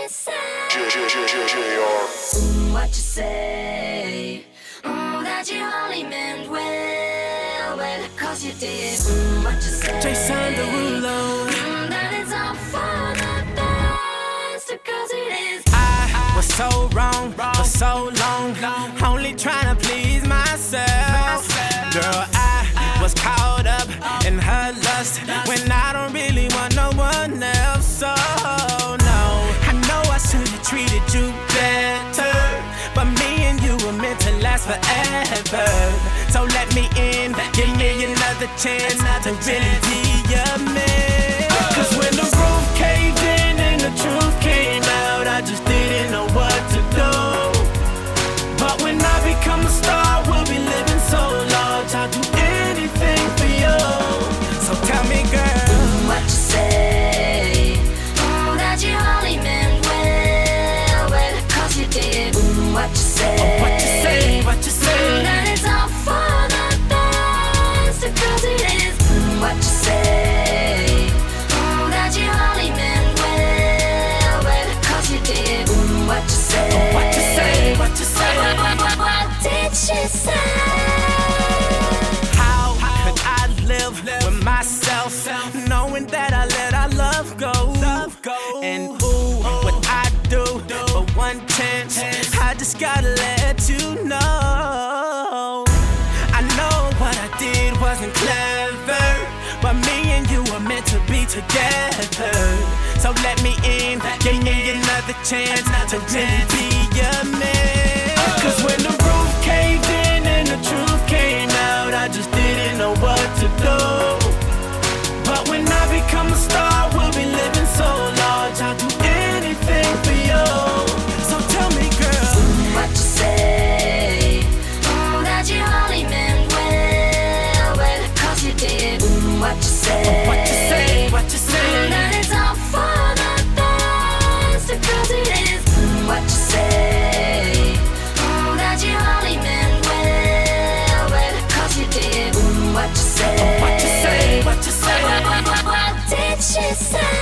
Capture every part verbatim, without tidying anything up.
she say? Mm, what you say? Mm, that you only meant well, well, cause you did. Mm, what you say? Jason Derulo. Mm, that it's all for the best, cause it is. I was so wrong for so long, only trying to please myself. Girl, I was caught up in her lust when I don't really want no one else. So no, I know I should have treated you better, but me and you were meant to last forever. So let me in, give me another chance to really be your man. Cause when the roof caved in and the truth came out, I just didn't know what to do. But when I become a star, we'll be living so large, I'll do anything for you. So tell me, girl, Mm, what you say? Mm, that you only meant well, well, cause you did. Mm, what you say? oh, what you say, what you Mm, say? that it's all for the best, cause it is. Mm, what you say? Mm, that you only meant well, well, cause you did. Mm, what you say? oh, what you say, what you say? What, what, what, what did she say? How could I live with myself, knowing that I let our love go? And ooh, what I do for one chance, I just gotta let you know. I know what I did wasn't clever, but me and you were meant to be together. So let me in, give me another chance to really be your man. Cause when the roof caved in and the truth came out, I just didn't know what to do. But when I become a star, we'll be living so large, I'll do anything for you. So tell me, girl, Mm, what you say? Mm, that you only meant well, well, cause you did. Mm, what you say? what you say, what you Mm, say? that it's all for the best, cause it is. Mm, what you say? Mm, that you only meant well, well, cause you did. Mm, what you say? what you say, what you say? What, what, what, what did she say?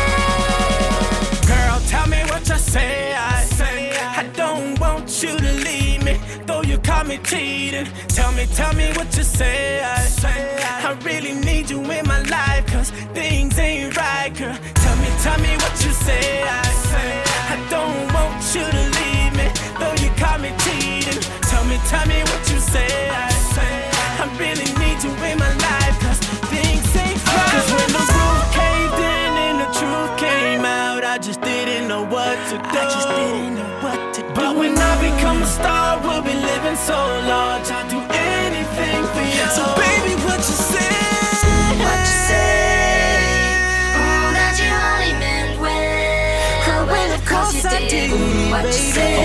Girl, tell me what you say. I say I don't want you to leave me, though you caught me cheating. Tell me, tell me what you say. I say I really need you in my life, cause things ain't right, girl. Tell me, tell me what you say. I say I don't want you to leave me, though you caught me cheating. Tell me, tell me what you say. I say I really need you in my life, cause things ain't right. Cause when the roof caved in and the truth came out, I just didn't know what to do. I just didn't know what to do. But when I become a star, we'll be living so large, I'll do anything for you. So baby, what you say? What you say? Mm, that you only meant well, well, of course you did. Mm, what you say?